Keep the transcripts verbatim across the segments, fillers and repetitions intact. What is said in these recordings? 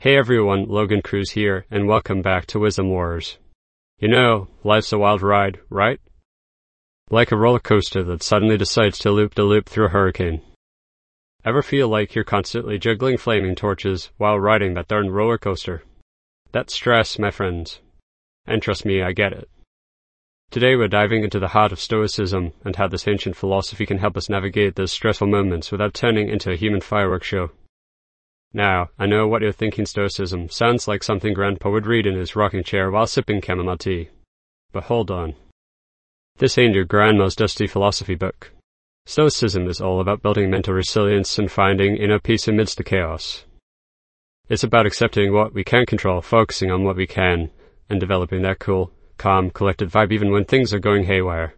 Hey everyone, Logan Cruz here, and welcome back to Wisdom Wars. You know, life's a wild ride, right? Like a roller coaster that suddenly decides to loop-de-loop through a hurricane. Ever feel like you're constantly juggling flaming torches while riding that darn roller coaster? That's stress, my friends. And trust me, I get it. Today we're diving into the heart of Stoicism and how this ancient philosophy can help us navigate those stressful moments without turning into a human fireworks show. Now, I know what you're thinking. Stoicism sounds like something Grandpa would read in his rocking chair while sipping chamomile tea. But hold on. This ain't your grandma's dusty philosophy book. Stoicism is all about building mental resilience and finding inner peace amidst the chaos. It's about accepting what we can't control, focusing on what we can, and developing that cool, calm, collected vibe even when things are going haywire.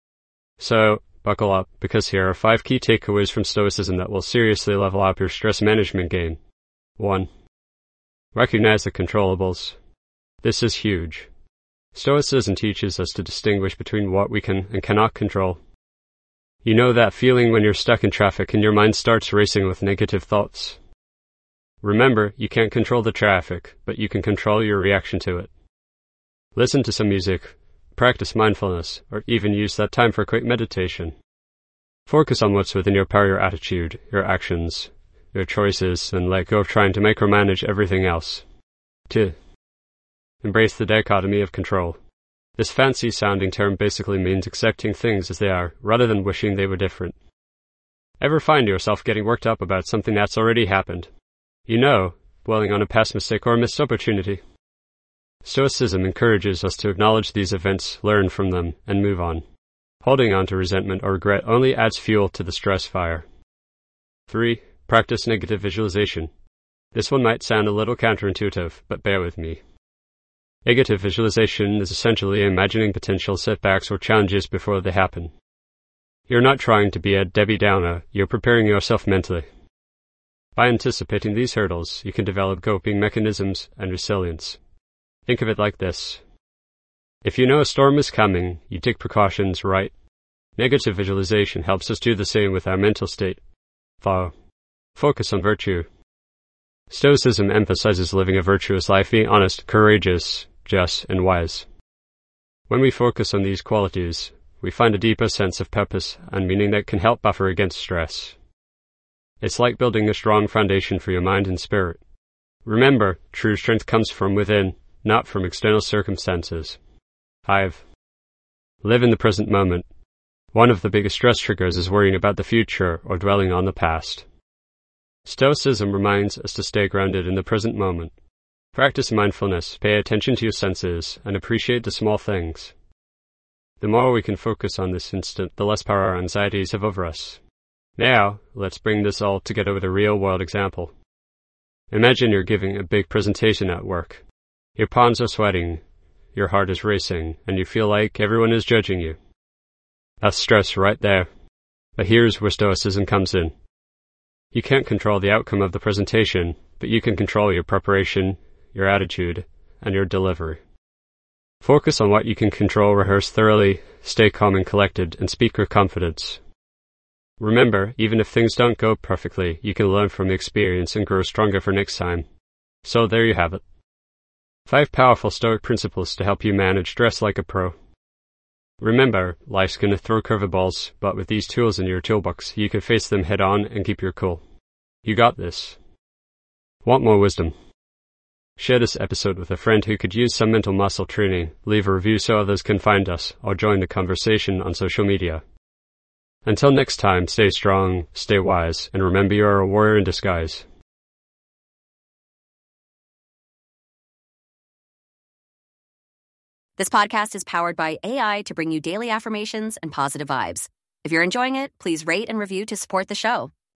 So, buckle up, because here are five key takeaways from Stoicism that will seriously level up your stress management game. one. Recognize the controllables. This is huge. Stoicism teaches us to distinguish between what we can and cannot control. You know that feeling when you're stuck in traffic and your mind starts racing with negative thoughts? Remember, you can't control the traffic, but you can control your reaction to it. Listen to some music, practice mindfulness, or even use that time for a quick meditation. Focus on what's within your power, your attitude, your actions, your choices, and let go of trying to micromanage everything else. two. Embrace the dichotomy of control. This fancy-sounding term basically means accepting things as they are, rather than wishing they were different. Ever find yourself getting worked up about something that's already happened? You know, dwelling on a past mistake or a missed opportunity. Stoicism encourages us to acknowledge these events, learn from them, and move on. Holding on to resentment or regret only adds fuel to the stress fire. three. Practice negative visualization. This one might sound a little counterintuitive, but bear with me. Negative visualization is essentially imagining potential setbacks or challenges before they happen. You're not trying to be a Debbie Downer, you're preparing yourself mentally. By anticipating these hurdles, you can develop coping mechanisms and resilience. Think of it like this. If you know a storm is coming, you take precautions, right? Negative visualization helps us do the same with our mental state. four. Focus on virtue. Stoicism emphasizes living a virtuous life, being honest, courageous, just, and wise. When we focus on these qualities, we find a deeper sense of purpose and meaning that can help buffer against stress. It's like building a strong foundation for your mind and spirit. Remember, true strength comes from within, not from external circumstances. five. Live in the present moment. One of the biggest stress triggers is worrying about the future or dwelling on the past. Stoicism reminds us to stay grounded in the present moment. Practice mindfulness, pay attention to your senses, and appreciate the small things. The more we can focus on this instant, the less power our anxieties have over us. Now, let's bring this all together with a real-world example. Imagine you're giving a big presentation at work. Your palms are sweating, your heart is racing, and you feel like everyone is judging you. That's stress right there. But here's where Stoicism comes in. You can't control the outcome of the presentation, but you can control your preparation, your attitude, and your delivery. Focus on what you can control, rehearse thoroughly, stay calm and collected, and speak with confidence. Remember, even if things don't go perfectly, you can learn from the experience and grow stronger for next time. So there you have it. Five powerful Stoic principles to help you manage stress like a pro. Remember, life's gonna throw curveballs, but with these tools in your toolbox, you can face them head on and keep your cool. You got this. Want more wisdom? Share this episode with a friend who could use some mental muscle training, leave a review so others can find us, or join the conversation on social media. Until next time, stay strong, stay wise, and remember you are a warrior in disguise. This podcast is powered by A I to bring you daily affirmations and positive vibes. If you're enjoying it, please rate and review to support the show.